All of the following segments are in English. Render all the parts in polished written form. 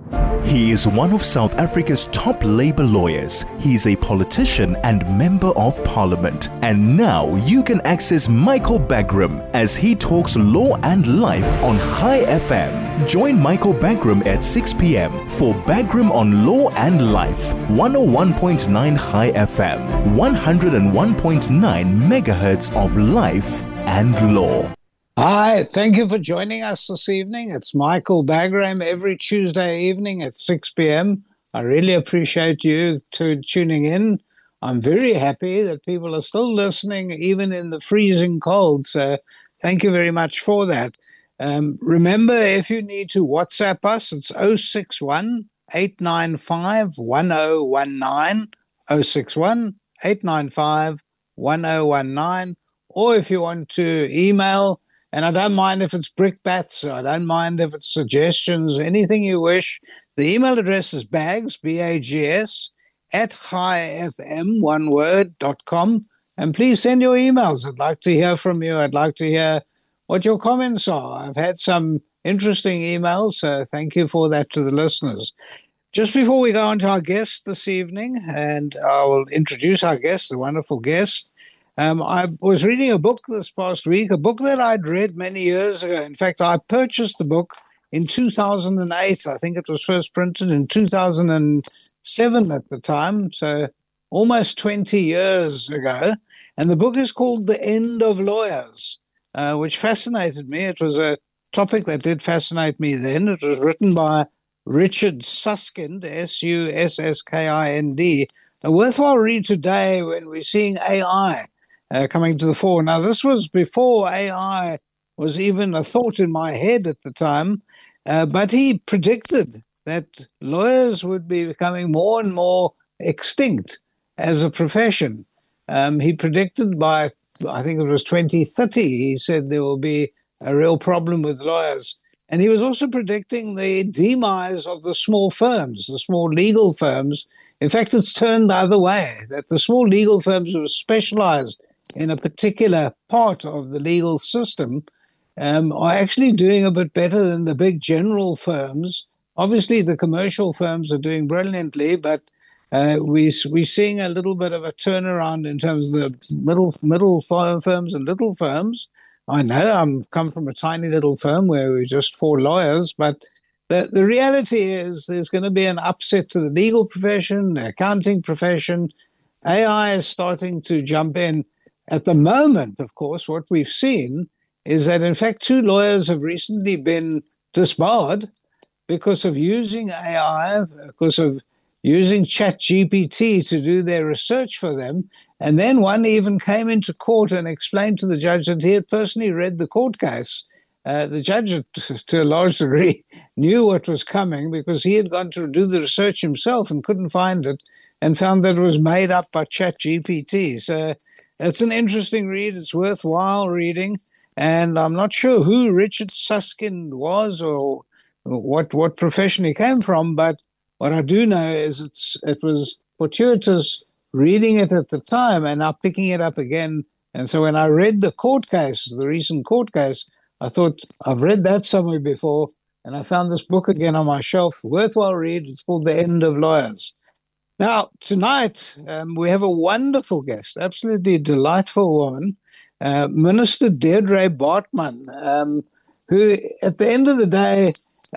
He is one of South Africa's top labour lawyers. He is a politician and Member of Parliament. And now you can access Michael Bagram as he talks law and life on High FM. Join Michael Bagram at 6 p.m. for Bagram on Law and Life. 101.9 High FM, 101.9 megahertz of life and law. Hi, thank you for joining us this evening. It's Michael Bagram every Tuesday evening at 6 p.m. I really appreciate you tuning in. I'm very happy that people are still listening even in the freezing cold, so thank you very much for that. Remember, if you need to WhatsApp us, it's 061 895 1019, 061 895 1019, or if you want to email. And I don't mind if it's brickbats, I don't mind if it's suggestions, anything you wish. The email address is bags, B-A-G-S, at highfm, one word, .com. And please send your emails. I'd like to hear from you. I'd like to hear what your comments are. I've had some interesting emails, so thank you for that to the listeners. Just before we go on to our guest this evening, and I will introduce our guest, the wonderful guest, I was reading a book this past week, a book that I'd read many years ago. In fact, I purchased the book in 2008. I think it was first printed in 2007 at the time, so almost 20 years ago. And the book is called The End of Lawyers, which fascinated me. It was a topic that did fascinate me then. It was written by Richard Susskind, Susskind, a worthwhile read today when we're seeing AI coming to the fore. Now, this was before AI was even a thought in my head at the time, but he predicted that lawyers would be becoming more and more extinct as a profession. He predicted by, I think it was 2030, he said there will be a real problem with lawyers. And he was also predicting the demise of the small firms, the small legal firms. In fact, it's turned the other way, that the small legal firms who are specialized in a particular part of the legal system are actually doing a bit better than the big general firms. Obviously, the commercial firms are doing brilliantly, but we're seeing a little bit of a turnaround in terms of the middle firms and little firms. I know I'm come from a tiny little firm where we're just 4 lawyers, but the reality is there's going to be an upset to the legal profession, the accounting profession. AI is starting to jump in. At the moment, of course, what we've seen is that, in fact, 2 lawyers have recently been disbarred because of using AI, because of using ChatGPT to do their research for them. And then one even came into court and explained to the judge that he had personally read the court case. The judge, to a large degree, knew what was coming because he had gone to do the research himself and couldn't find it, and found that it was made up by ChatGPT. So it's an interesting read. It's worthwhile reading. And I'm not sure who Richard Susskind was or what profession he came from, but what I do know is it was fortuitous reading it at the time and now picking it up again. And so when I read the court case, the recent court case, I thought, I've read that somewhere before, and I found this book again on my shelf. Worthwhile read. It's called The End of Lawyers. Now, tonight, we have a wonderful guest, absolutely delightful woman, Minister Deirdre Baartman, who, at the end of the day,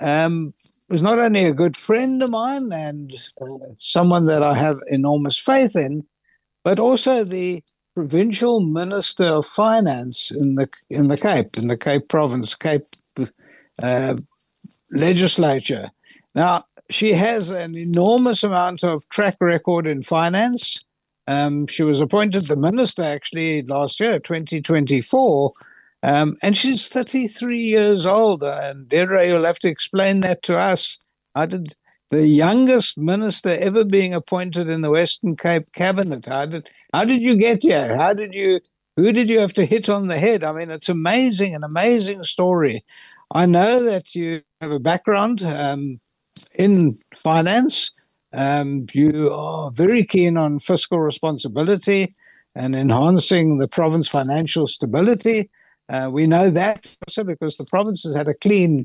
was not only a good friend of mine and someone that I have enormous faith in, but also the provincial minister of finance in the Cape Province, Cape legislature. Now, she has an enormous amount of track record in finance. She was appointed the minister actually last year, 2024, and she's 33 years old. And Deirdre, you'll have to explain that to us. How did the youngest minister ever being appointed in the Western Cape cabinet? How did you get here? Who did you have to hit on the head? I mean, it's amazing, an amazing story. I know that you have a background in finance. You are very keen on fiscal responsibility and enhancing the province financial stability. We know that also because the province has had a clean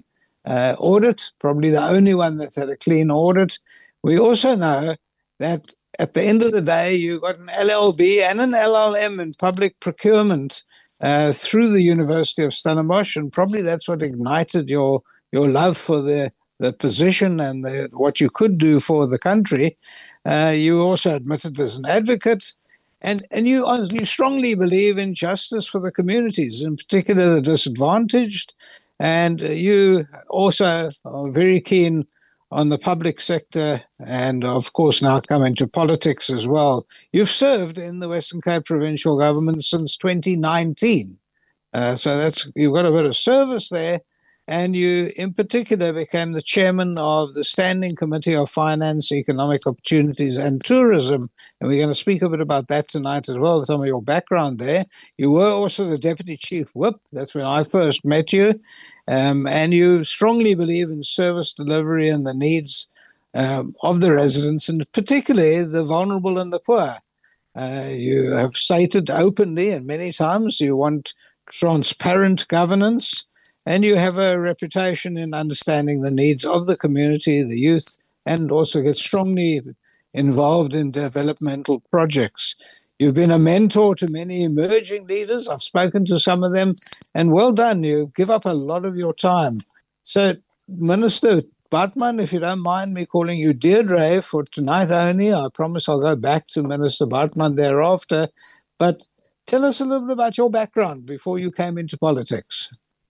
audit, probably the only one that's had a clean audit. We also know that at the end of the day, you got an LLB and an LLM in public procurement through the University of Stellenbosch, and probably that's what ignited your love for the position and what you could do for the country. You also admitted as an advocate, and you strongly believe in justice for the communities, in particular the disadvantaged, and you also are very keen on the public sector, and of course now come into politics as well. You've served in the Western Cape provincial government since 2019, so you've got a bit of service there. And you, in particular, became the chairman of the Standing Committee of Finance, Economic Opportunities and Tourism. And we're going to speak a bit about that tonight as well, some of your background there. You were also the Deputy Chief Whip. That's when I first met you. And you strongly believe in service delivery and the needs of the residents, and particularly the vulnerable and the poor. You have stated openly and many times you want transparent governance, and you have a reputation in understanding the needs of the community, the youth, and also get strongly involved in developmental projects. You've been a mentor to many emerging leaders. I've spoken to some of them, and well done. You give up a lot of your time. So, Minister Baartman, if you don't mind me calling you Deirdre for tonight only, I promise I'll go back to Minister Baartman thereafter. But tell us a little bit about your background before you came into politics.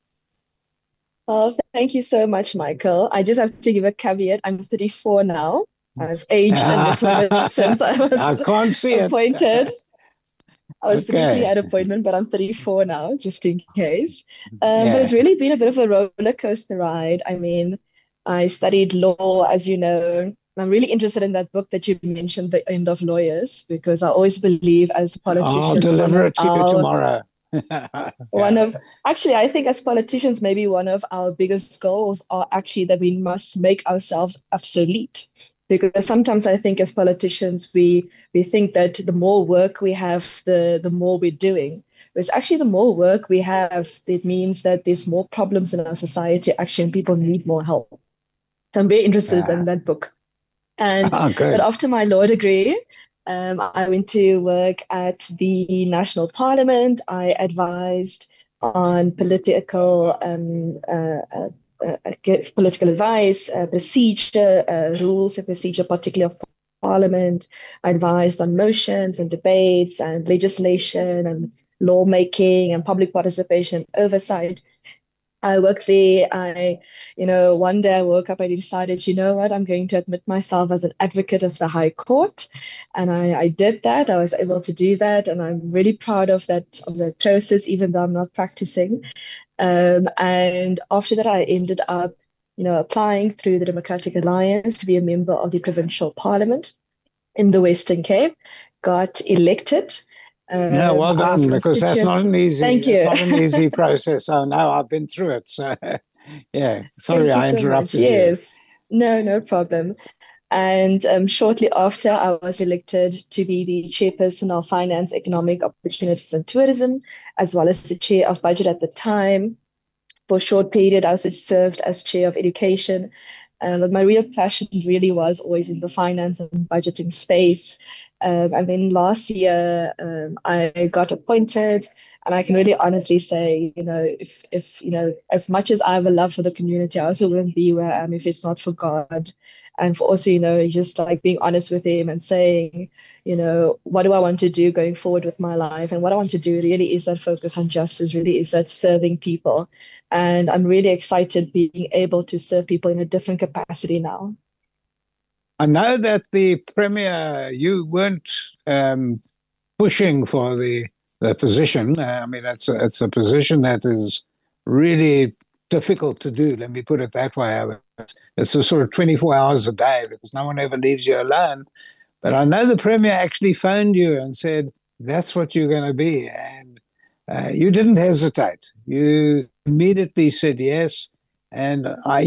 Well, thank you so much, Michael. I just have to give a caveat. I'm 34 now. I've aged a little bit since I was appointed. I was thinking at appointment, but I'm 34 now, just in case. But it's really been a bit of a roller coaster ride. I mean, I studied law, as you know. I'm really interested in that book that you mentioned, The End of Lawyers, because I always believe as politicians. I'll deliver it to you tomorrow. I think as politicians, maybe one of our biggest goals are actually that we must make ourselves obsolete. Because sometimes I think as politicians, we think that the more work we have, the more we're doing. Whereas actually the more work we have, it means that there's more problems in our society, actually, and people need more help. So I'm very interested in that book. And but after my law degree, I went to work at the National Parliament. I advised on political advice, procedure, rules and procedure, particularly of Parliament. I advised on motions and debates and legislation and lawmaking and public participation oversight. I worked there. One day I woke up, I decided, you know what, I'm going to admit myself as an advocate of the High Court. And I did that. I was able to do that. And I'm really proud of that process, even though I'm not practicing. And after that, I ended up, applying through the Democratic Alliance to be a member of the Provincial Parliament in the Western Cape, got elected. Well done, because that's not an easy. Thank you. It's not an easy process. Oh no, I've been through it. So, sorry I interrupted you. Yes, no problem. And shortly after, I was elected to be the chairperson of Finance, Economic Opportunities and Tourism, as well as the chair of budget at the time. For a short period, I also served as chair of education. But my real passion really was always in the finance and budgeting space. And then last year, I got appointed, and I can really honestly say, if as much as I have a love for the community, I also wouldn't be where I am if it's not for God. And for also, just like being honest with him and saying, what do I want to do going forward with my life? And what I want to do really is that focus on justice, really is that serving people. And I'm really excited being able to serve people in a different capacity now. I know that the Premier, you weren't pushing for the position. I mean, it's a position that is really difficult to do. Let me put it that way. It's a sort of 24 hours a day because no one ever leaves you alone. But I know the Premier actually phoned you and said, that's what you're going to be. And you didn't hesitate. You immediately said yes. And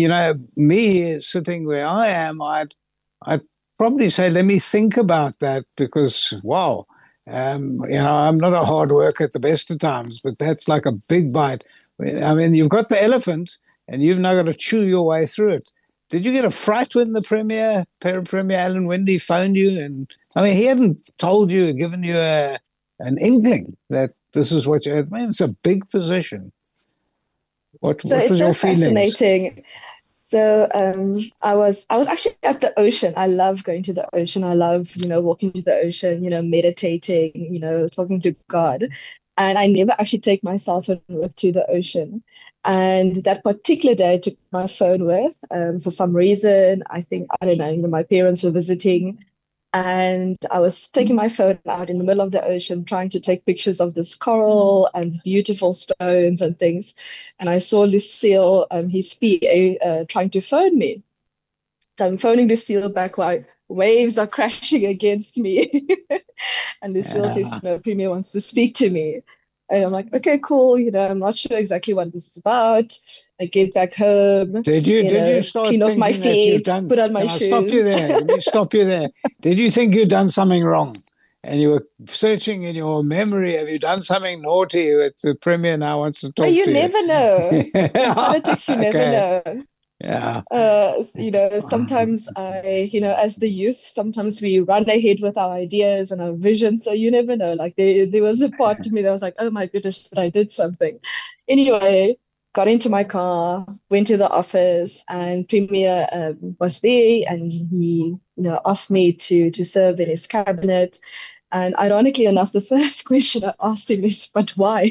me sitting where I am, I'd probably say, let me think about that because, wow, I'm not a hard worker at the best of times, but that's like a big bite. I mean, you've got the elephant, and you've now got to chew your way through it. Did you get a fright when the Premier Alan Winde phoned you? And I mean, he hadn't told you, given you an inkling that this is what you. I mean, it's a big position. What was your feelings? Fascinating. So I was actually at the ocean. I love going to the ocean. I love, walking to the ocean, meditating, talking to God. And I never actually take my cell phone with to the ocean. And that particular day, I took my phone with for some reason. I think, I don't know, my parents were visiting. And I was taking my phone out in the middle of the ocean, trying to take pictures of this coral and beautiful stones and things. And I saw Lucille, his PA, trying to phone me. So I'm phoning Lucille back while waves are crashing against me. And Lucille says, no, Premier wants to speak to me. And I'm like, okay, cool. I'm not sure exactly what this is about. I get back home. Did you start clean off my feet, put on my shoes? Stop you there. Let me stop you there. Did you think you'd done something wrong? And you were searching in your memory, have you done something naughty that the Premier now wants to talk to you? You never know. In politics, you never know. Yeah. Sometimes as the youth, sometimes we run ahead with our ideas and our vision. So you never know. Like there was a part of me that was like, oh my goodness, that I did something. Anyway, got into my car, went to the office, and Premier was there, and he, asked me to serve in his cabinet. And ironically enough, the first question I asked him is, but why?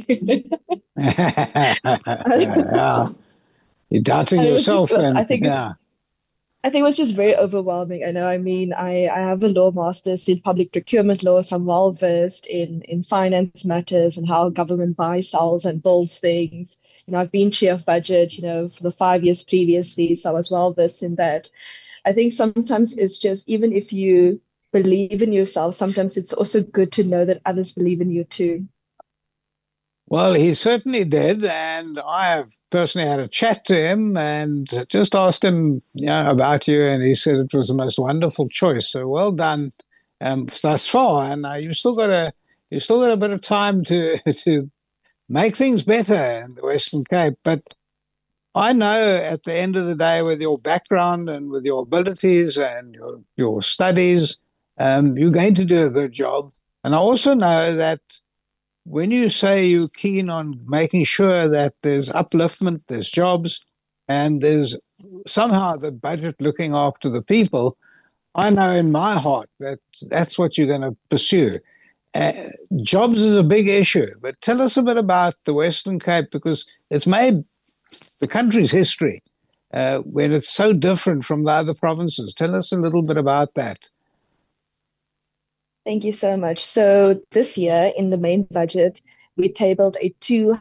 Yeah. You're doubting yourself. I think it was just very overwhelming. I have a law master's in public procurement law, so I'm well versed in finance matters and how government buys, sells, and builds things. I've been chair of budget, for the 5 years previously, so I was well versed in that. I think sometimes it's just, even if you believe in yourself, sometimes it's also good to know that others believe in you too. Well, he certainly did, and I have personally had a chat to him and just asked him, about you, and he said it was the most wonderful choice. So well done thus far, and you've still got a bit of time to make things better in the Western Cape. But I know at the end of the day, with your background and with your abilities and your studies, you're going to do a good job. And I also know that when you say you're keen on making sure that there's upliftment, there's jobs, and there's somehow the budget looking after the people, I know in my heart that that's what you're going to pursue. Jobs is a big issue, but tell us a bit about the Western Cape, because it's made the country's history when it's so different from the other provinces. Tell us a little bit about that. Thank you so much. So this year in the main budget, we tabled a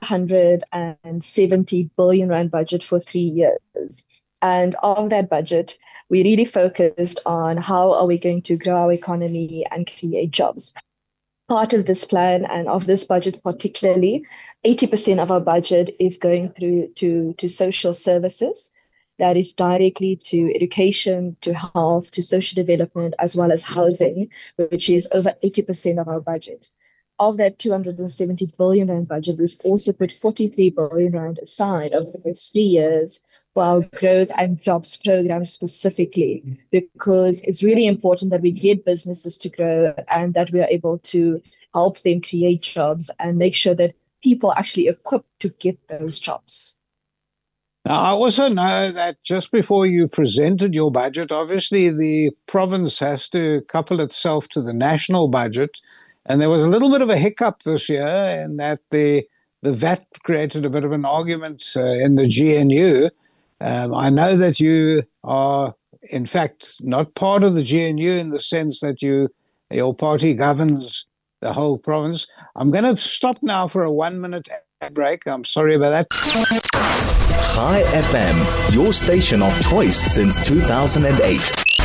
270 billion rand budget for 3 years. And of that budget, we really focused on how are we going to grow our economy and create jobs. Part of this plan and of this budget particularly, 80% of our budget is going through to social services. That is directly to education, to health, to social development, as well as housing, which is over 80% of our budget. Of that 270 billion rand budget, we've also put 43 billion rand aside over the next 3 years for our growth and jobs program specifically, because it's really important that we get businesses to grow and that we are able to help them create jobs and make sure that people are actually equipped to get those jobs. Now, I also know that just before you presented your budget, obviously the province has to couple itself to the national budget. And there was a little bit of a hiccup this year in that the VAT created a bit of an argument in the GNU. I know that you are, in fact, not part of the GNU in the sense that your party governs the whole province. I'm going to stop now for a 1-minute break. I'm sorry about that. Chai FM, your station of choice since 2008.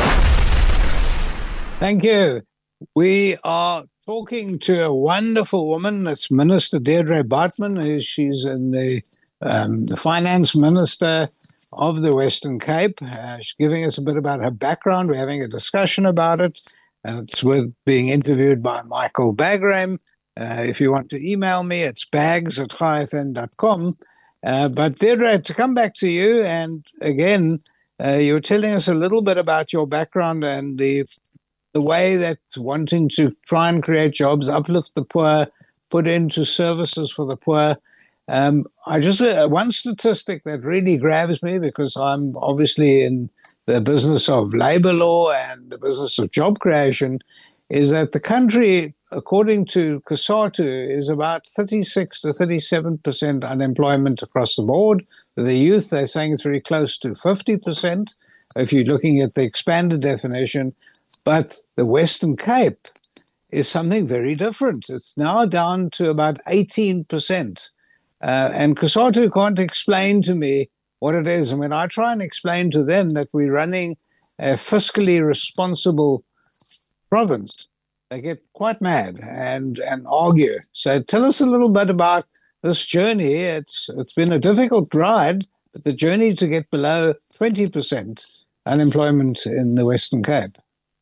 Thank you. We are talking to a wonderful woman. It's Minister Deirdre Baartman. She's in the finance minister of the Western Cape. She's giving us a bit about her background. We're having a discussion about it. It's with being interviewed by Michael Bagram. If you want to email me, it's bags@chaifm.com. But Deirdre, to come back to you, and again, you were telling us a little bit about your background and the way that wanting to try and create jobs, uplift the poor, put into services for the poor. I just one statistic that really grabs me, because I'm obviously in the business of labor law and the business of job creation, is that the country, according to COSATU, is about 36 to 37% unemployment across the board. For the youth, they're saying it's very close to 50%, if you're looking at the expanded definition. But the Western Cape is something very different. It's now down to about 18%. And COSATU can't explain to me what it is. And when I try and explain to them that we're running a fiscally responsible province, they get quite mad and argue. So tell us a little bit about this journey. It's been a difficult ride, but the journey to get below 20% unemployment in the Western Cape.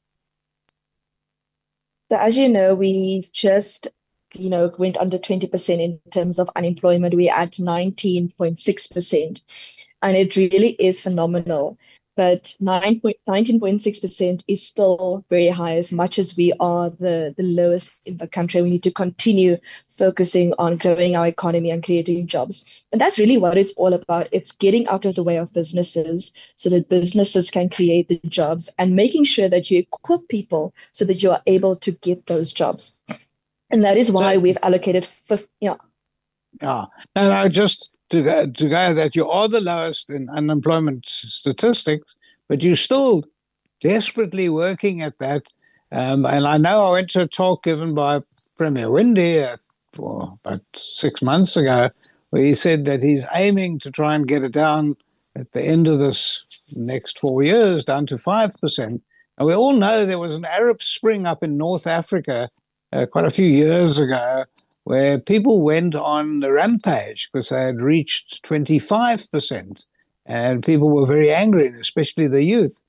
So as you know, we just went under 20% in terms of unemployment. We're at 19.6%, and it really is phenomenal. But 19.6% is still very high, as much as we are the lowest in the country. We need to continue focusing on growing our economy and creating jobs. And that's really what it's all about. It's getting out of the way of businesses so that businesses can create the jobs, and making sure that you equip people so that you are able to get those jobs. And that is why we've allocated And just to go that you are the lowest in unemployment statistics, but you're still desperately working at that. And I know I went to a talk given by Premier Winde about 6 months ago, where he said that he's aiming to try and get it down at the end of this next 4 years, down to 5%. And we all know there was an Arab Spring up in North Africa quite a few years ago, where people went on the rampage because they had reached 25%, and people were very angry, especially the youth.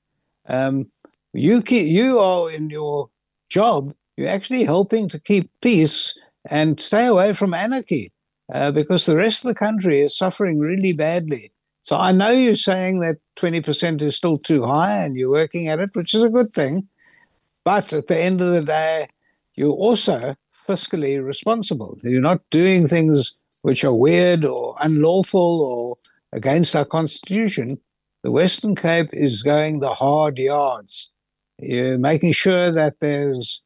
You are in your job, you're actually helping to keep peace and stay away from anarchy, because the rest of the country is suffering really badly. So I know you're saying that 20% is still too high, and you're working at it, which is a good thing. But at the end of the day, you're also fiscally responsible. You're not doing things which are weird or unlawful or against our constitution. The Western Cape is going the hard yards. You're making sure that there's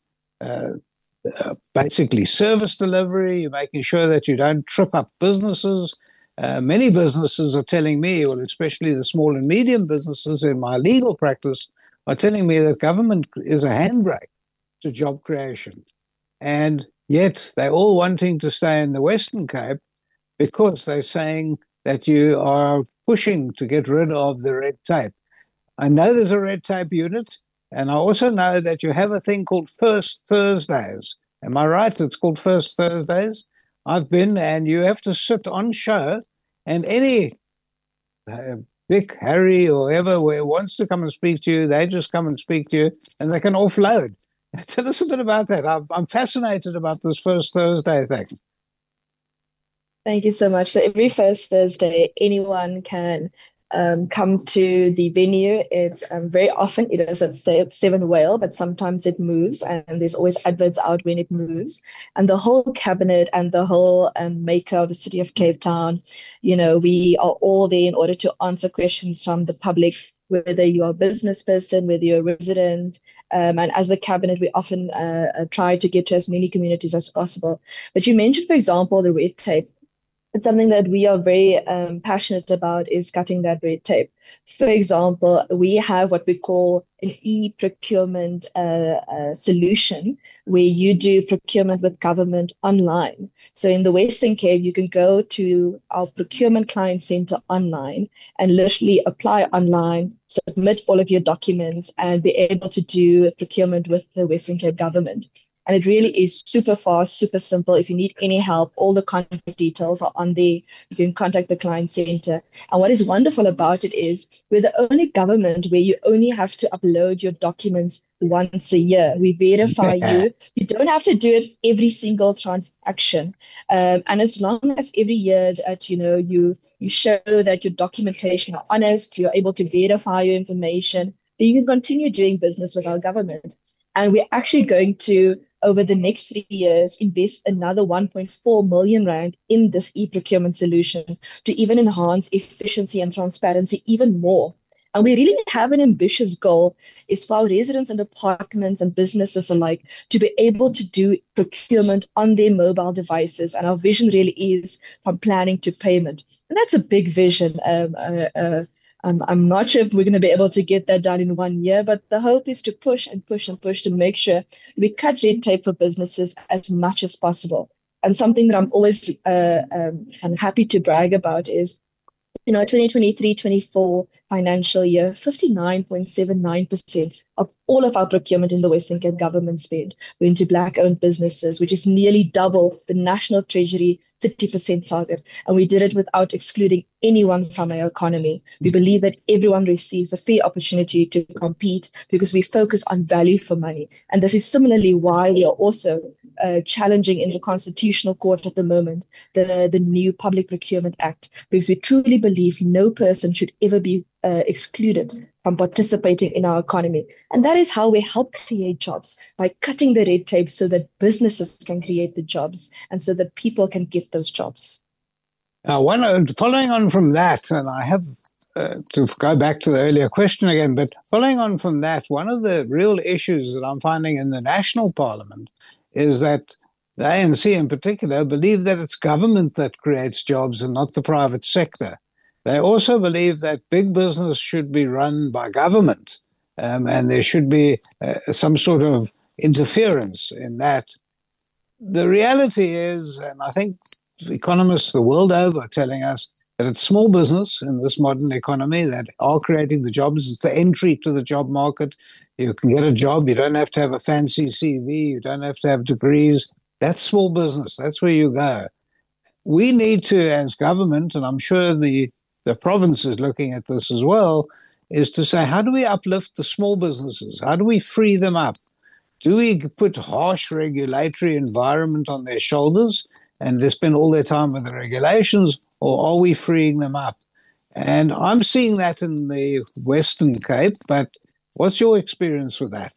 basically service delivery. You're making sure that you don't trip up businesses. Many businesses are telling me, well, especially the small and medium businesses in my legal practice, are telling me that government is a handbrake to job creation. And yet they're all wanting to stay in the Western Cape because they're saying that you are pushing to get rid of the red tape. I know there's a red tape unit, and I also know that you have a thing called First Thursdays. Am I right? It's called First Thursdays. I've been, and you have to sit on show, and any Vic, Harry, or whoever wants to come and speak to you, they just come and speak to you, and they can offload. Tell us a bit about that. I'm fascinated about this First Thursday thing. Thank you so much. So every first Thursday, anyone can come to the venue. It's very often it is at 7 Whale, but sometimes it moves, and there's always adverts out when it moves. And the whole cabinet and the whole maker of the city of Cape Town, we are all there in order to answer questions from the public, whether you're a business person, whether you're a resident. And as the cabinet, we often try to get to as many communities as possible. But you mentioned, for example, the red tape. It's something that we are very passionate about, is cutting that red tape. For example, we have what we call an e-procurement solution, where you do procurement with government online. So in the Western Cape, you can go to our procurement client center online and literally apply online, submit all of your documents, and be able to do procurement with the Western Cape government. And it really is super fast, super simple. If you need any help, all the contact details are on there. You can contact the client center. And what is wonderful about it is we're the only government where you only have to upload your documents once a year. We verify you. You don't have to do it every single transaction. And as long as every year that you show that your documentation are honest, you're able to verify your information, then you can continue doing business with our government. And we're actually going to, over the next 3 years, invest another 1.4 million rand in this e-procurement solution to even enhance efficiency and transparency even more. And we really have an ambitious goal is for our residents and departments and businesses alike to be able to do procurement on their mobile devices. And our vision really is from planning to payment. And that's a big vision. I'm not sure if we're going to be able to get that done in 1 year, but the hope is to push and push and push to make sure we cut red tape for businesses as much as possible. And something that I'm always I'm happy to brag about is, 2023-24 financial year, 59.79% of all of our procurement in the Western Cape government spend went into Black-owned businesses, which is nearly double the National Treasury 30% target. And we did it without excluding anyone from our economy. We believe that everyone receives a fair opportunity to compete because we focus on value for money. And this is similarly why we are also challenging in the Constitutional Court at the moment the new Public Procurement Act, because we truly believe no person should ever be excluded from participating in our economy. And that is how we help create jobs, by cutting the red tape so that businesses can create the jobs and so that people can get those jobs. Now, following on from that, and I have to go back to the earlier question again, but following on from that, one of the real issues that I'm finding in the National Parliament is that the ANC in particular believe that it's government that creates jobs and not the private sector. They also believe that big business should be run by government, and there should be some sort of interference in that. The reality is, and I think economists the world over are telling us, that it's small business in this modern economy that are creating the jobs. It's the entry to the job market. You can get a job. You don't have to have a fancy CV. You don't have to have degrees. That's small business. That's where you go. We need to, as government, and I'm sure the province is looking at this as well, is to say, how do we uplift the small businesses? How do we free them up? Do we put harsh regulatory environment on their shoulders and they spend all their time with the regulations, or are we freeing them up? And I'm seeing that in the Western Cape, but what's your experience with that?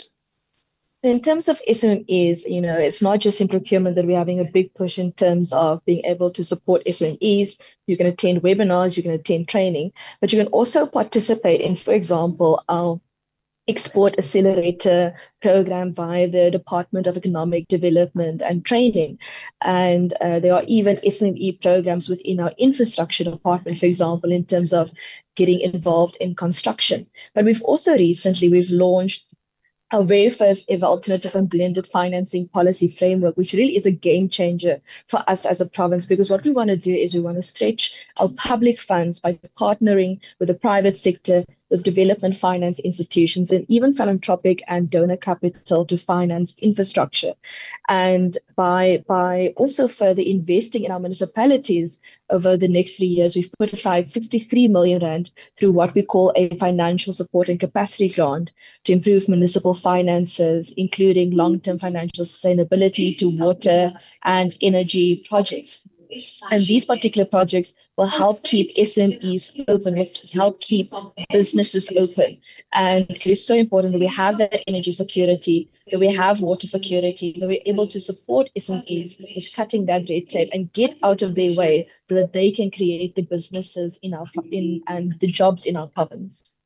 In terms of SMEs, it's not just in procurement that we're having a big push in terms of being able to support SMEs. You can attend webinars, you can attend training, but you can also participate in, for example, our Export Accelerator program via the Department of Economic Development and Training. And there are even SME programs within our infrastructure department, for example, in terms of getting involved in construction. But we've launched our very first ever alternative and blended financing policy framework, which really is a game changer for us as a province, because what we want to do is we want to stretch our public funds by partnering with the private sector, with development finance institutions, and even philanthropic and donor capital to finance infrastructure. And by also further investing in our municipalities over the next 3 years, we've put aside 63 million rand through what we call a financial support and capacity grant to improve municipal finances, including long-term financial sustainability to water and energy projects. And these particular projects will help keep SMEs open, will help keep businesses open. And it is so important that we have that energy security, that we have water security, that we're able to support SMEs with cutting that red tape and get out of their way so that they can create the businesses and the jobs in our province.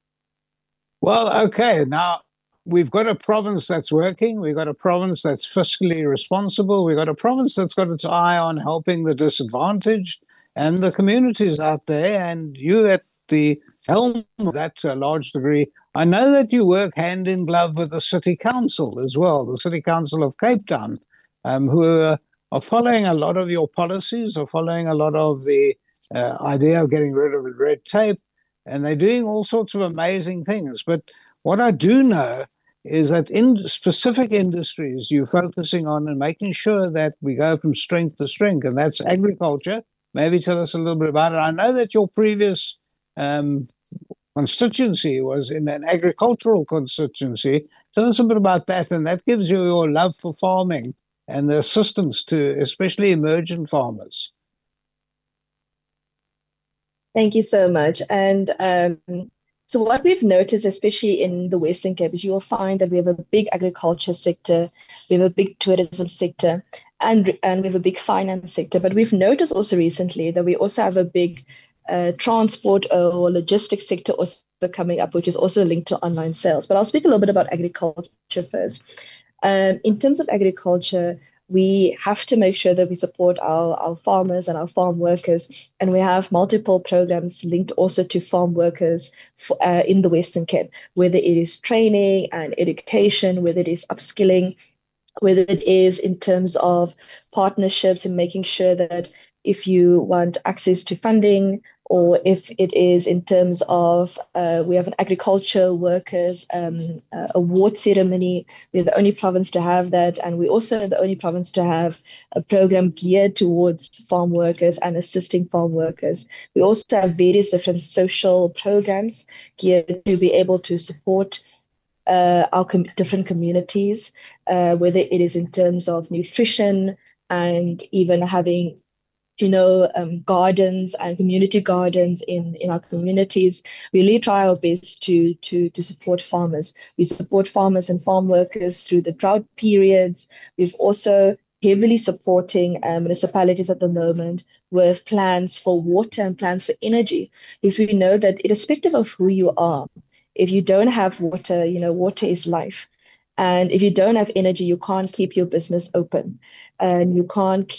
Well, okay. Now, we've got a province that's working. We've got a province that's fiscally responsible. We've got a province that's got its eye on helping the disadvantaged and the communities out there. And you at the helm of that to a large degree. I know that you work hand in glove with the City Council as well, the City Council of Cape Town, who are following a lot of your policies, are following a lot of the idea of getting rid of red tape. And they're doing all sorts of amazing things. But what I do know is that in specific industries you're focusing on and making sure that we go from strength to strength, and that's agriculture. Maybe tell us a little bit about it. I know that your previous constituency was in an agricultural constituency. Tell us a bit about that, and that gives you your love for farming and the assistance to especially emergent farmers. Thank you so much. And so what we've noticed, especially in the Western Cape, is you will find that we have a big agriculture sector, we have a big tourism sector, and we have a big finance sector. But we've noticed also recently that we also have a big transport or logistics sector also coming up, which is also linked to online sales. But I'll speak a little bit about agriculture first. In terms of agriculture, we have to make sure that we support our farmers and our farm workers. And we have multiple programs linked also to farm workers in the Western Cape, whether it is training and education, whether it is upskilling, whether it is in terms of partnerships and making sure that if you want access to funding, or if it is in terms of, we have an agriculture workers award ceremony. We're the only province to have that. And we're also the only province to have a program geared towards farm workers and assisting farm workers. We also have various different social programs geared to be able to support our different communities, whether it is in terms of nutrition and even having gardens and community gardens in our communities. We really try our best to support farmers. We support farmers and farm workers through the drought periods. We've also heavily supporting municipalities at the moment with plans for water and plans for energy, because we know that irrespective of who you are, if you don't have water, water is life. And if you don't have energy, you can't keep your business open, and you can't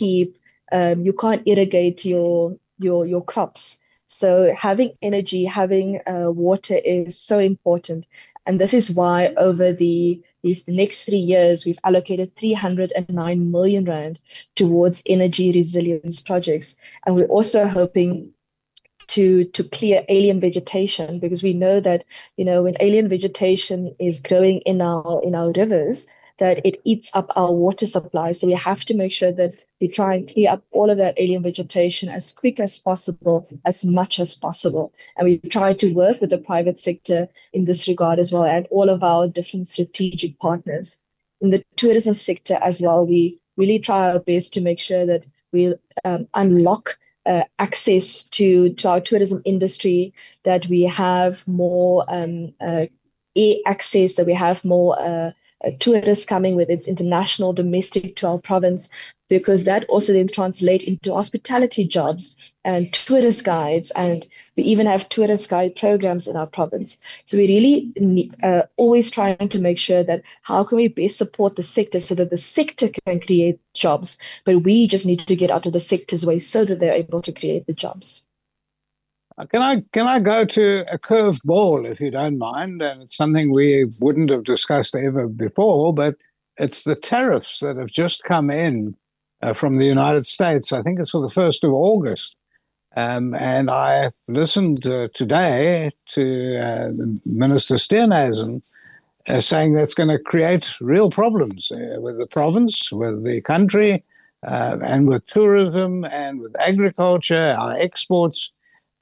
irrigate your crops. So having energy, having water is so important. And this is why over the next 3 years, we've allocated 309 million rand towards energy resilience projects. And we're also hoping to clear alien vegetation, because we know that, when alien vegetation is growing in our rivers, that it eats up our water supply. So we have to make sure that we try and clear up all of that alien vegetation as quick as possible, as much as possible. And we try to work with the private sector in this regard as well, and all of our different strategic partners. In the tourism sector as well, we really try our best to make sure that we unlock access to our tourism industry, that we have more air access, that we have more tourists coming, whether it's international, domestic, to our province, because that also then translates into hospitality jobs and tourist guides, and we even have tourist guide programs in our province. So we really always trying to make sure that how can we best support the sector so that the sector can create jobs, but we just need to get out of the sector's way so that they're able to create the jobs. Can I go to a curved ball, if you don't mind? And it's something we wouldn't have discussed ever before, but it's the tariffs that have just come in from the United States. I think it's for the 1st of August. And I listened today to Minister Steenhuisen saying that's going to create real problems with the province, with the country, and with tourism and with agriculture, our exports.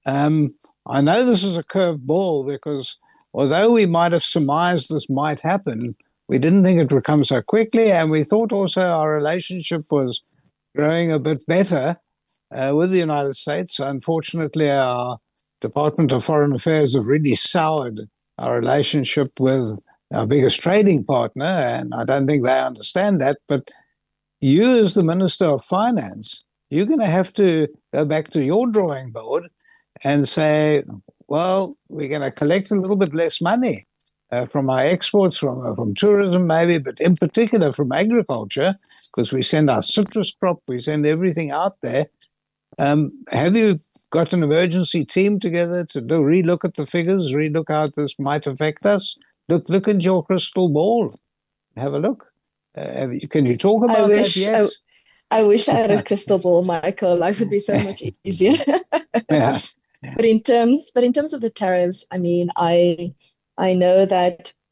I know this is a curved ball, because although we might have surmised this might happen, we didn't think it would come so quickly, and we thought also our relationship was growing a bit better with the United States. Unfortunately, our Department of Foreign Affairs have really soured our relationship with our biggest trading partner, and I don't think they understand that. But you, as the Minister of Finance, you're going to have to go back to your drawing board and say, well, we're going to collect a little bit less money from our exports, from tourism maybe, but in particular from agriculture, because we send our citrus crop, we send everything out there. Have you got an emergency team together to relook at the figures, relook how this might affect us? Look at your crystal ball. Have a look. Can you talk about that yet? I wish I had a crystal ball, Michael. Life would be so much easier. Yeah. But in terms of the tariffs, I mean, I know that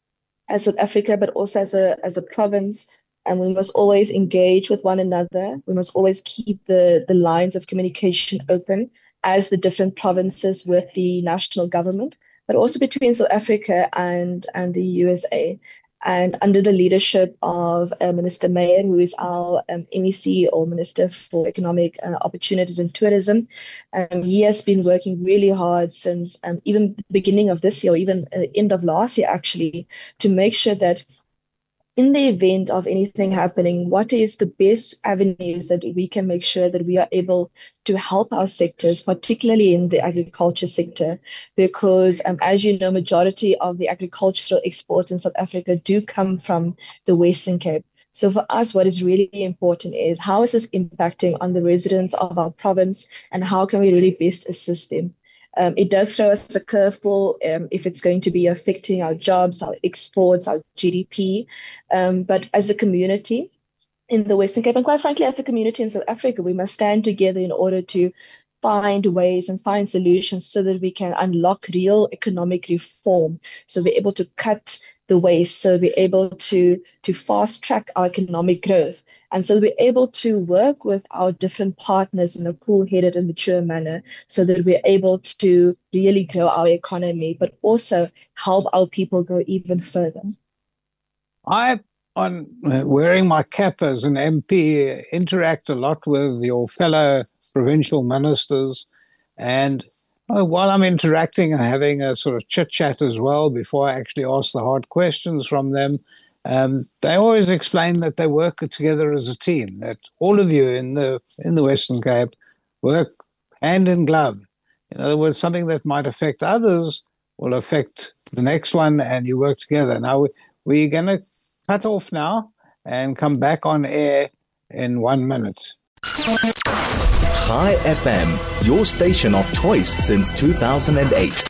as South Africa, but also as a province. And we must always engage with one another. We must always keep the lines of communication open as the different provinces with the national government, but also between South Africa and the USA. And under the leadership of Minister Meyer, who is our MEC, or Minister for Economic Opportunities and Tourism, he has been working really hard since even the beginning of this year, or even end of last year, actually, to make sure that in the event of anything happening, what is the best avenues that we can make sure that we are able to help our sectors, particularly in the agriculture sector? Because as you know, majority of the agricultural exports in South Africa do come from the Western Cape. So for us, what is really important is how is this impacting on the residents of our province, and how can we really best assist them? It does throw us a curveball if it's going to be affecting our jobs, our exports, our GDP. But as a community in the Western Cape, and quite frankly, as a community in South Africa, we must stand together in order to find ways and find solutions so that we can unlock real economic reform. So we're able to cut the waste, so we're able to fast track our economic growth. And so we're able to work with our different partners in a cool-headed and mature manner so that we're able to really grow our economy, but also help our people go even further. On wearing my cap as an MP, interact a lot with your fellow provincial ministers. And while I'm interacting and having a sort of chit-chat as well, before I actually ask the hard questions from them, they always explain that they work together as a team, that all of you in the Western Cape work hand in glove. In other words, something that might affect others will affect the next one, and you work together. Now, we're going to cut off now and come back on air in 1 minute. Chai FM, your station of choice since 2008.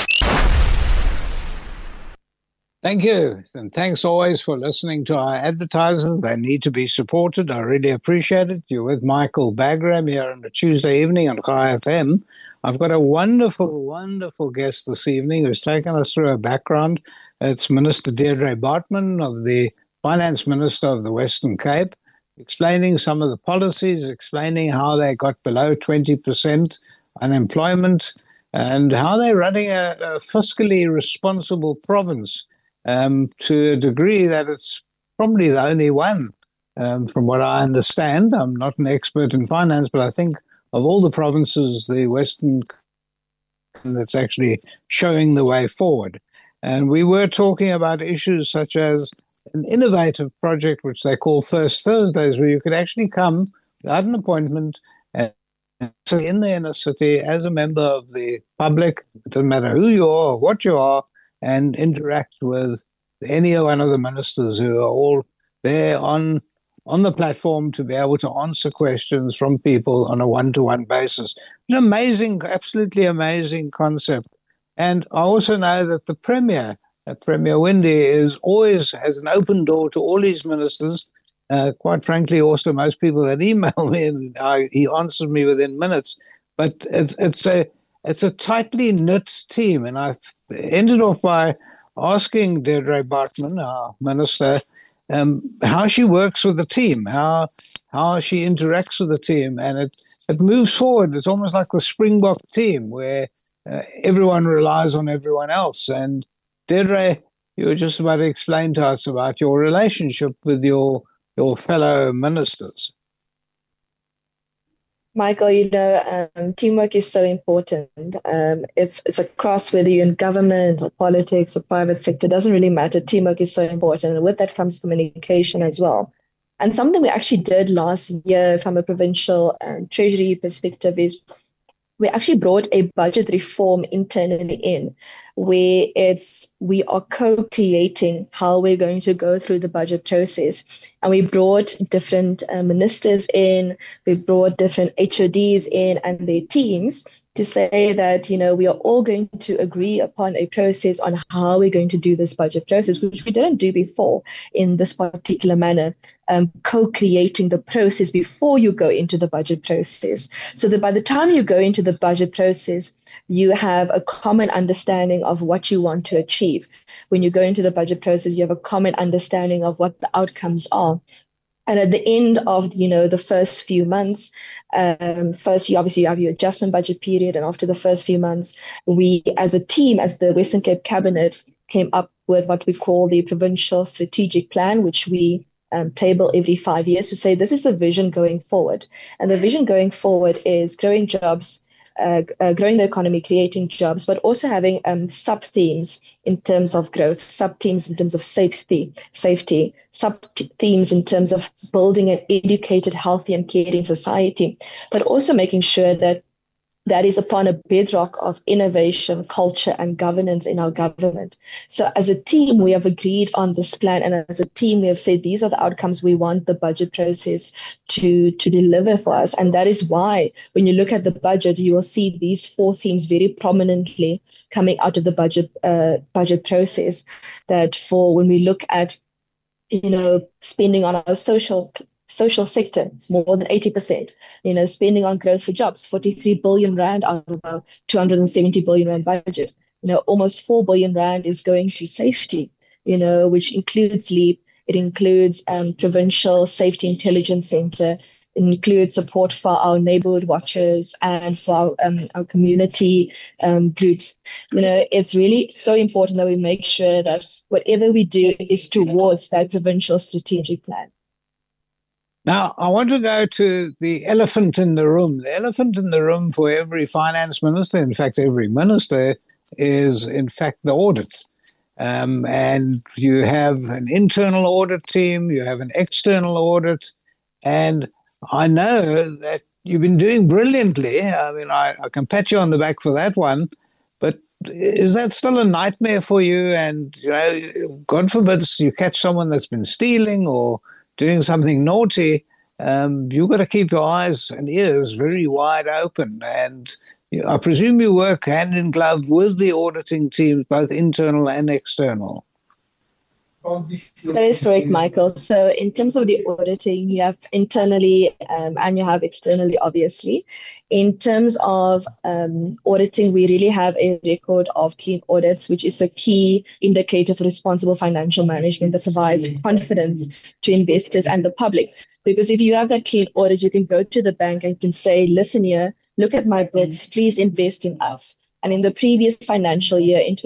Thank you. And thanks always for listening to our advertisers. They need to be supported. I really appreciate it. You're with Michael Bagram here on a Tuesday evening on Chai FM. I've got a wonderful, wonderful guest this evening who's taken us through her background. It's Minister Deirdre Baartman, of the Finance Minister of the Western Cape, explaining some of the policies, explaining how they got below 20% unemployment, and how they're running a fiscally responsible province to a degree that it's probably the only one, from what I understand. I'm not an expert in finance, but I think of all the provinces, the Western that's actually showing the way forward. And we were talking about issues such as an innovative project which they call First Thursdays, where you could actually come without an appointment and sit in the inner city as a member of the public. It doesn't matter who you are or what you are, and interact with any one of the ministers who are all there on the platform to be able to answer questions from people on a one-to-one basis. An amazing, absolutely amazing concept. And I also know that the Premier, Premier Winde, always has an open door to all these ministers. Quite frankly, also most people that email me, and he answers me within minutes. But it's a tightly knit team, and I've ended off by asking Deirdre Baartman, our minister, how she works with the team, how she interacts with the team, and it moves forward. It's almost like the Springbok team, where everyone relies on everyone else. And Deirdre, you were just about to explain to us about your relationship with your fellow ministers. Michael, teamwork is so important. It's across whether you're in government or politics or private sector, it doesn't really matter. Teamwork is so important. And with that comes communication as well. And something we actually did last year from a provincial treasury perspective is we actually brought a budget reform internally in, where we are co-creating how we're going to go through the budget process. And we brought different ministers in, we brought different HODs in and their teams to say that, we are all going to agree upon a process on how we're going to do this budget process, which we didn't do before in this particular manner, co-creating the process before you go into the budget process. So that by the time you go into the budget process, you have a common understanding of what you want to achieve. When you go into the budget process, you have a common understanding of what the outcomes are. And at the end of, the first few months, first, you obviously have your adjustment budget period. And after the first few months, we as a team, as the Western Cape Cabinet, came up with what we call the Provincial Strategic Plan, which we table every 5 years to say this is the vision going forward. And the vision going forward is growing jobs, growing the economy, creating jobs, but also having sub-themes in terms of growth, sub-themes in terms of safety, sub-themes in terms of building an educated, healthy and caring society, but also making sure that that is upon a bedrock of innovation, culture, and governance in our government. So as a team, we have agreed on this plan. And as a team, we have said these are the outcomes we want the budget process to deliver for us. And that is why when you look at the budget, you will see these 4 themes very prominently coming out of the budget process. That for when we look at, spending on our social sector, it's more than 80%, spending on growth for jobs, 43 billion rand out of our 270 billion rand budget. Almost 4 billion rand is going to safety, which includes LEAP. It includes Provincial Safety Intelligence Center. It includes support for our neighborhood watchers and for our community groups. It's really so important that we make sure that whatever we do is towards that provincial strategic plan. Now, I want to go to the elephant in the room. The elephant in the room for every finance minister, in fact, every minister, is, in fact, the audit. And you have an internal audit team, you have an external audit, and I know that you've been doing brilliantly. I mean, I can pat you on the back for that one, but is that still a nightmare for you? And, God forbid you catch someone that's been stealing or doing something naughty, you've got to keep your eyes and ears very wide open. And I presume you work hand in glove with the auditing teams, both internal and external. That is correct, Michael. So in terms of the auditing, you have internally and you have externally, obviously. In terms of auditing, we really have a record of clean audits, which is a key indicator for responsible financial management that provides confidence to investors and the public. Because if you have that clean audit, you can go to the bank and you can say, listen here, look at my books, please invest in us. And in the previous financial year, in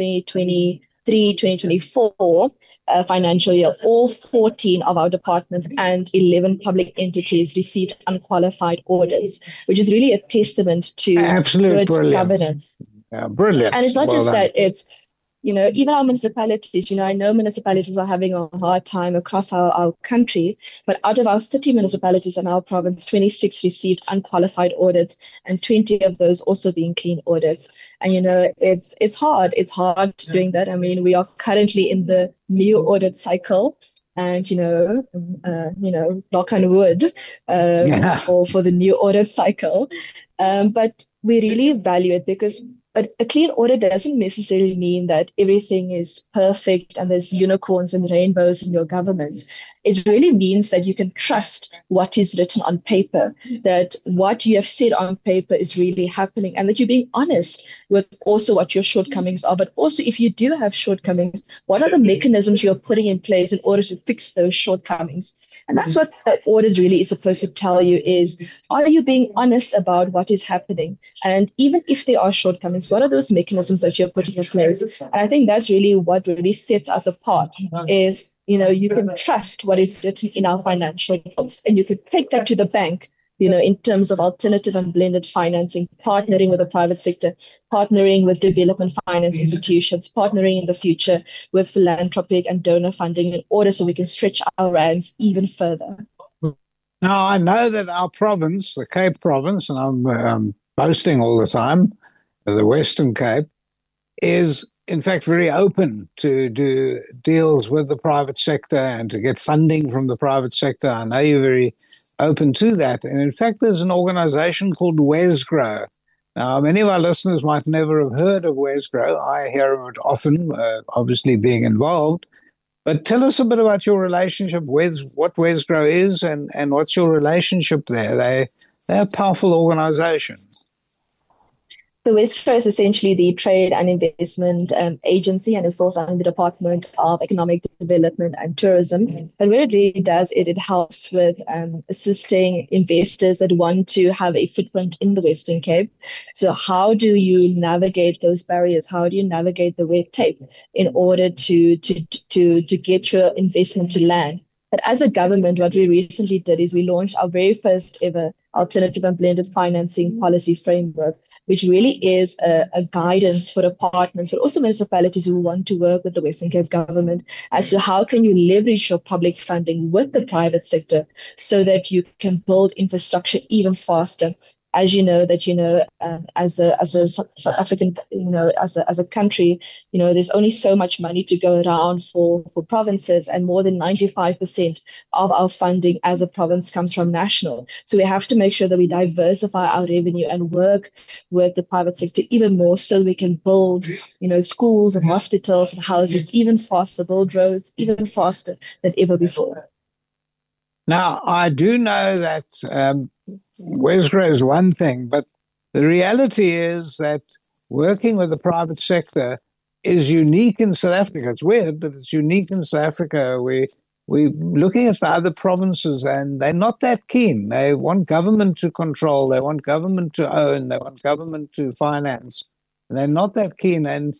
2023-2024 financial year, all 14 of our departments and 11 public entities received unqualified audits, which is really a testament to good governance. Yeah, brilliant. And it's not just that, it's, even our municipalities, I know municipalities are having a hard time across our country, but out of our 30 municipalities in our province, 26 received unqualified audits and 20 of those also being clean audits. And, it's hard. It's hard doing that. I mean, we are currently in the new audit cycle. And, knock on wood for the new audit cycle. But we really value it because a clean audit doesn't necessarily mean that everything is perfect and there's unicorns and rainbows in your government. It really means that you can trust what is written on paper, that what you have said on paper is really happening, and that you're being honest with also what your shortcomings are. But also, if you do have shortcomings, what are the mechanisms you're putting in place in order to fix those shortcomings? And that's what the audit really is supposed to tell you is, are you being honest about what is happening? And even if there are shortcomings, what are those mechanisms that you're putting in place? And I think that's really what really sets us apart is, you can trust what is written in our financial books, and you can take that to the bank, in terms of alternative and blended financing, partnering with the private sector, partnering with development finance institutions, partnering in the future with philanthropic and donor funding in order so we can stretch our rands even further. Now, I know that our province, the Cape Province, and I'm boasting all the time, the Western Cape, is in fact very open to do deals with the private sector and to get funding from the private sector. I know you're very open to that. And in fact, there's an organization called WESGRO, Now, many of our listeners might never have heard of Wesgrow. I hear of it often, obviously being involved. But tell us a bit about your relationship with what Wesgrow is and what's your relationship there. They're a powerful organization. The Wesgrow is essentially the trade and investment agency, and it falls under the Department of Economic Development and Tourism. And what it really does, it helps with assisting investors that want to have a footprint in the Western Cape. So how do you navigate those barriers? How do you navigate the red tape in order to get your investment to land? But as a government, what we recently did is we launched our very first ever alternative and blended financing policy framework, which really is a guidance for departments, but also municipalities who want to work with the Western Cape government as to how can you leverage your public funding with the private sector so that you can build infrastructure even faster. As you know, as a South African, as a country, there's only so much money to go around for provinces, and more than 95% of our funding as a province comes from national. So we have to make sure that we diversify our revenue and work with the private sector even more, so we can build, schools and hospitals and housing even faster, build roads even faster than ever before. Now, I do know that Wesgrow is one thing, but the reality is that working with the private sector is unique in South Africa. It's weird, but it's unique in South Africa. We're looking at the other provinces, and they're not that keen. They want government to control. They want government to own. They want government to finance. And they're not that keen. And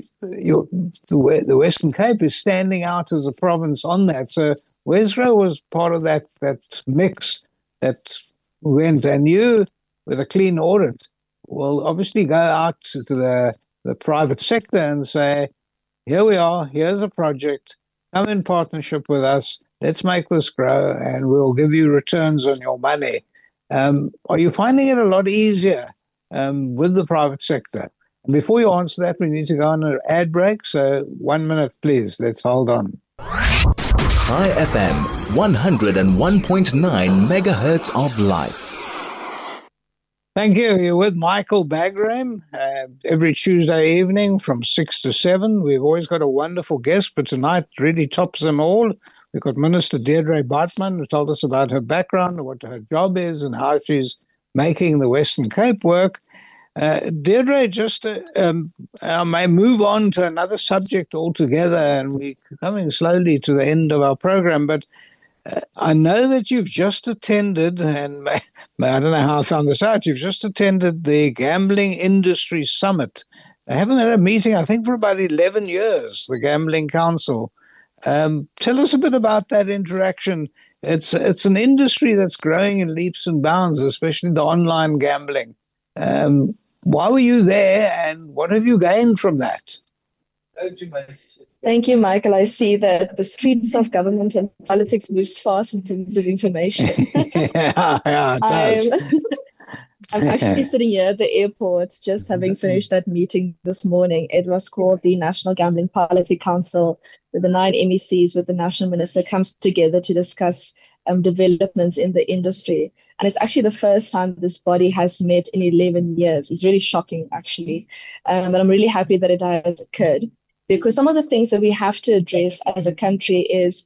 the Western Cape is standing out as a province on that. So Wesgrow was part of that mix that went, and you, with a clean audit, will obviously go out to the private sector and say, here we are, here's a project, come in partnership with us, let's make this grow, and we'll give you returns on your money. Are you finding it a lot easier with the private sector? And before you answer that, we need to go on an ad break. So 1 minute, please. Let's hold on. High FM, 101.9 megahertz of life. Thank you. You're with Michael Bagram every Tuesday evening from 6 to 7. We've always got a wonderful guest, but tonight really tops them all. We've got Minister Deirdre Baartman, who told us about her background, what her job is, and how she's making the Western Cape work. Deirdre, just I may move on to another subject altogether, and we're coming slowly to the end of our program, but I know that you've just attended, and I don't know how I found this out, you've just attended the Gambling Industry Summit. I haven't had a meeting, I think, for about 11 years, the Gambling Council. Tell us a bit about that interaction. It's an industry that's growing in leaps and bounds, especially the online gambling. Why were you there, and what have you gained from that? Thank you, Michael. I see that the streets of government and politics moves fast in terms of information. yeah, it does. I'm actually sitting here at the airport, just having finished that meeting this morning. It was called the National Gambling Policy Council, where the 9 MECs with the national minister comes together to discuss developments in the industry. And it's actually the first time this body has met in 11 years. It's really shocking, actually. But I'm really happy that it has occurred, because some of the things that we have to address as a country is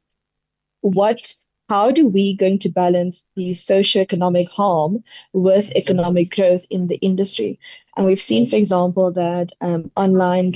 how do we going to balance the socioeconomic harm with economic growth in the industry? And we've seen, for example, that online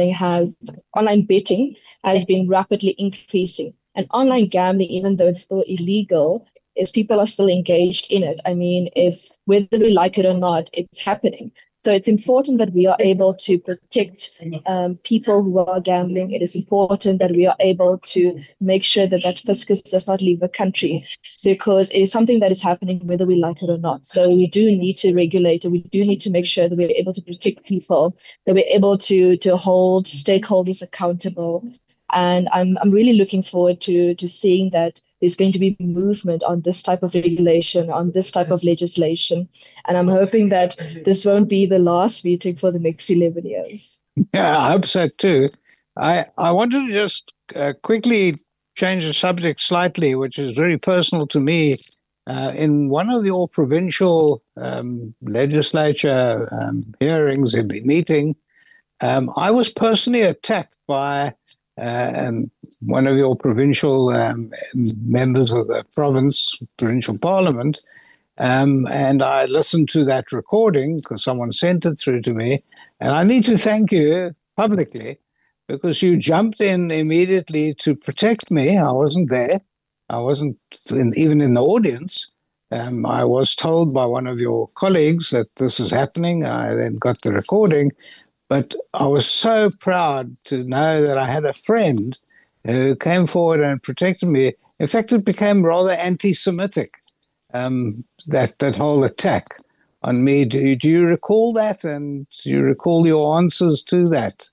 betting has been rapidly increasing. And online gambling, even though it's still illegal, is people are still engaged in it. I mean, it's whether we like it or not, it's happening. So it's important that we are able to protect people who are gambling. It is important that we are able to make sure that fiscus does not leave the country, because it is something that is happening whether we like it or not. So we do need to regulate it. We do need to make sure that we're able to protect people, that we're able to hold stakeholders accountable. And I'm really looking forward to seeing that there's going to be movement on this type of regulation, on this type of legislation. And I'm hoping that this won't be the last meeting for the next 11 years. Yeah, I hope so too. I wanted to just quickly change the subject slightly, which is very personal to me. in one of your provincial legislature hearings, meeting, I was personally attacked by one of your provincial members of the provincial parliament. And I listened to that recording because someone sent it through to me. And I need to thank you publicly because you jumped in immediately to protect me. I wasn't there. I wasn't even in the audience. I was told by one of your colleagues that this is happening. I then got the recording. But I was so proud to know that I had a friend who came forward and protected me. In fact, it became rather anti-Semitic, that whole attack on me. Do you recall that? And do you recall your answers to that?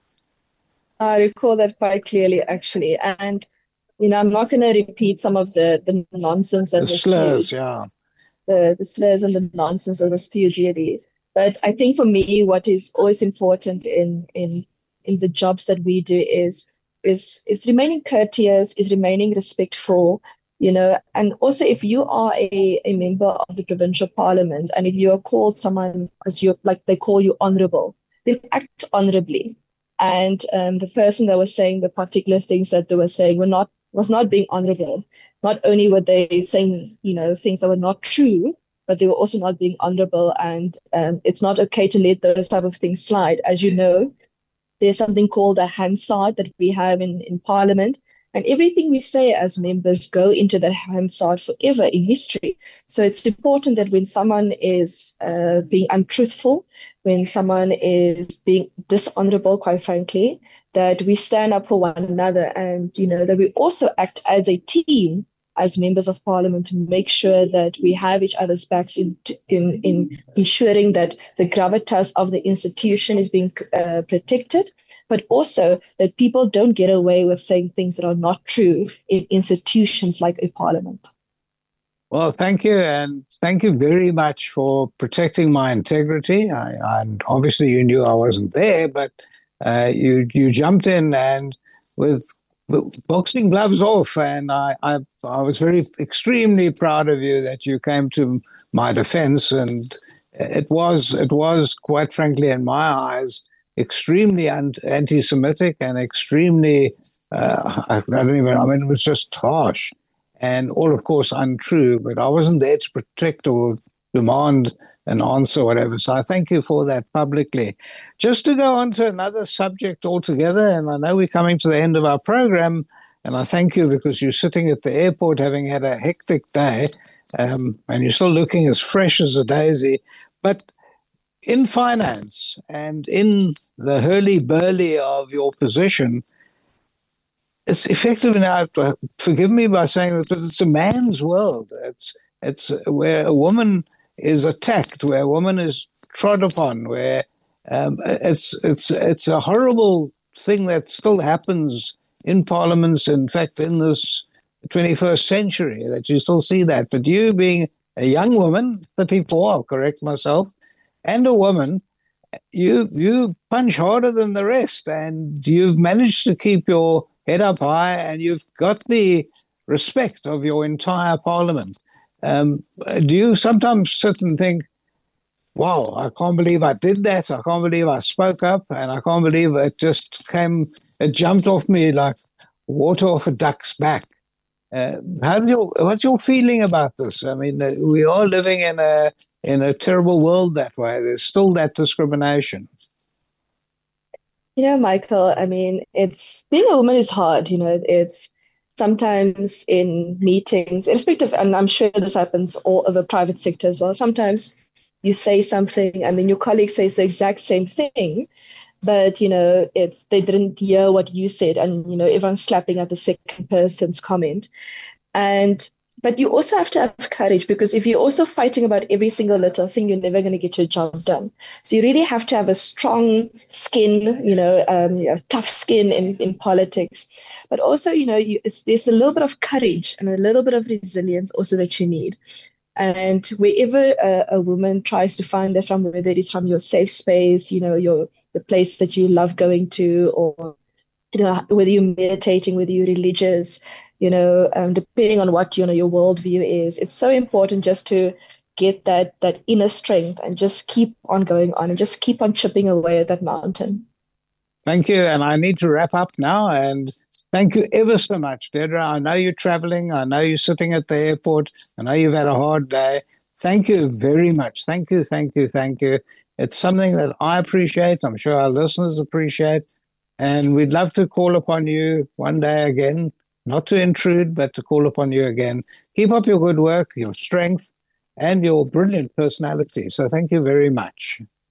I recall that quite clearly, actually. And, I'm not going to repeat some of the nonsense that was slurs, spewed. Yeah. The slurs and the nonsense that was spewed, really. But I think for me, what is always important in the jobs that we do is remaining courteous, is remaining respectful, and also if you are a member of the provincial parliament and if you are called someone as they call you honorable, then act honorably. And the person that was saying the particular things that they were saying was not being honorable. Not only were they saying, things that were not true, but they were also not being honorable. And it's not okay to let those type of things slide. As you know, there's something called a Hansard that we have in Parliament. And everything we say as members go into that Hansard forever in history. So it's important that when someone is being untruthful, when someone is being dishonorable, quite frankly, that we stand up for one another and, that we also act as a team as members of parliament to make sure that we have each other's backs in ensuring that the gravitas of the institution is being protected, but also that people don't get away with saying things that are not true in institutions like a parliament. Well, thank you. And thank you very much for protecting my integrity. And obviously you knew I wasn't there, but you jumped in and with boxing gloves off, and I was extremely proud of you that you came to my defense, and it was quite frankly in my eyes extremely anti-Semitic and extremely it was just harsh and all of course untrue, but I wasn't there to protect or demand an answer or whatever. So I thank you for that publicly. Just to go on to another subject altogether, and I know we're coming to the end of our program, and I thank you because you're sitting at the airport having had a hectic day, and you're still looking as fresh as a daisy. But in finance and in the hurly-burly of your position, it's effective now, forgive me by saying that, but it's a man's world. It's where a woman is attacked, where a woman is trod upon, where it's a horrible thing that still happens in parliaments. In fact, in this 21st century, that you still see that. But you being a young woman, 34, I'll correct myself, and a woman, you punch harder than the rest, and you've managed to keep your head up high, and you've got the respect of your entire parliament. Do you sometimes sit and think, wow, I can't believe I did that. I can't believe I spoke up, and I can't believe it jumped off me like water off a duck's back. What's your feeling about this? I mean, we are living in a terrible world that way. There's still that discrimination. Michael, I mean, being a woman is hard. It's sometimes in meetings, irrespective, and I'm sure this happens all over private sector as well. Sometimes you say something and then your colleague says the exact same thing, but they didn't hear what you said, and everyone's clapping at the second person's comment. But you also have to have courage, because if you're also fighting about every single little thing, you're never going to get your job done. So you really have to have a strong skin, tough skin in politics. But also, there's a little bit of courage and a little bit of resilience also that you need. And wherever a woman tries to find that from, whether it is from your safe space, the place that you love going to, or whether you're meditating, whether you're religious, depending on what, your worldview is. It's so important just to get that inner strength and just keep on going on and just keep on chipping away at that mountain. Thank you. And I need to wrap up now. And thank you ever so much, Dedra. I know you're traveling. I know you're sitting at the airport. I know you've had a hard day. Thank you very much. Thank you, thank you, thank you. It's something that I appreciate. I'm sure our listeners appreciate. And we'd love to call upon you one day again, not to intrude, but to call upon you again. Keep up your good work, your strength, and your brilliant personality. So thank you very much.